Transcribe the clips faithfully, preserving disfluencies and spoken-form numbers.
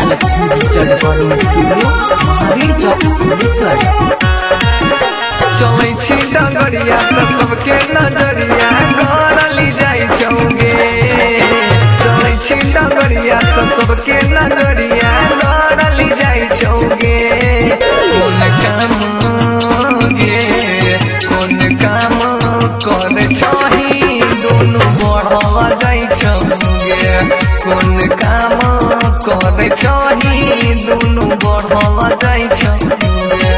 Mahalakshmi digital recording studio Mahavir चौक सिद्धेश्वर। चलै छी डगरिया त सबके नजरिया गड़ली जाइ छौगे। चलै छी डगरिया त सबके नजरिया गड़ली जाइ छौगे। कोन काम गे कोन काम करे छही दुनु बढ़वा जाइ छौगे। कोन काम करे छही दुनु बढ़वा जाइ छौगे।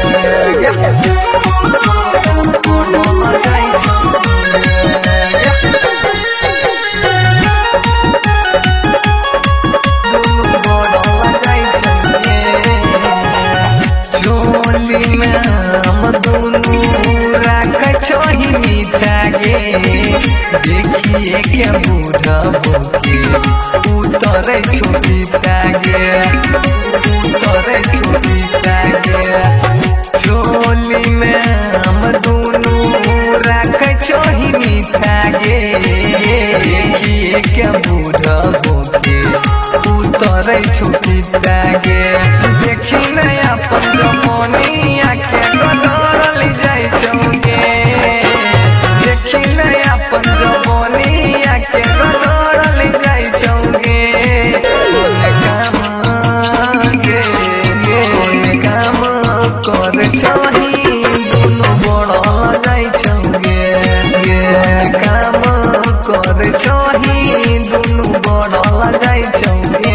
चोली में हम दुनु राखै छही मीठा गे। देखिए के बूढ़ा बोके उतरे छोटी तागे उतरे छोटी तागे। चोली में हम दुनु राखै छही मीठा गे। देखिए के बूढ़ा बोके उतरे छोटी तागे। देखी नया पंजमनिया के गदरली जाइ छौगे। देखी नया पंजमनिया के गदरली जाइ छौगे। कोन काम गे कोन काम करे छही दुनु बढ़ल जाइ छौगे। काम करे छही दुनु बढ़ल जाइ छौगे।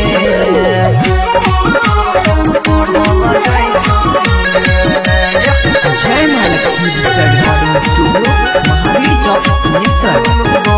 जय Mahalakshmi digital recording studio Mahavir चौक सिद्धेश्वर।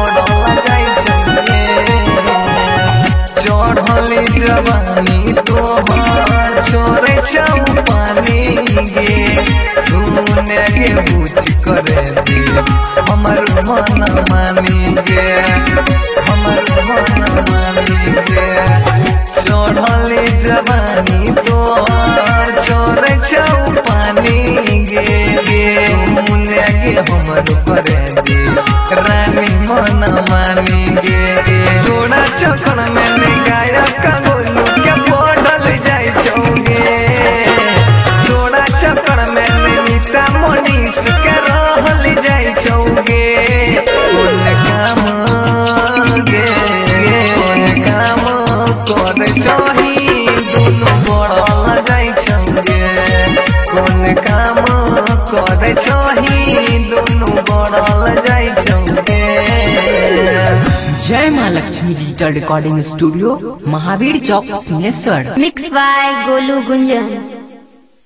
चढ़ली जवानी तोहर छोड़े छौ पानी गे। सुने गे बुझ करे दे हमर मन मानी गे हमर मन मानी गे। चढ़ली जवानी तोहर छोड़े छौ पानी गे गे। सुने गे हमर करे दे रानी मन मानी गे। तोरा चक्कर में गायक गोलू के पढ़ल जाइ छौगे। तोरा चक्कर में नीता मनीष के रहल जाइ छौगे। कोन काम गे कोन काम करे छही दुनु बढ़ल जाइ छौगे। कोन काम करे छही दुनु बढ़ल जाइ छौगे। जय Mahalakshmi digital recording studio Mahavir चौक Siddheshwar. Mix by Golu Gunjan.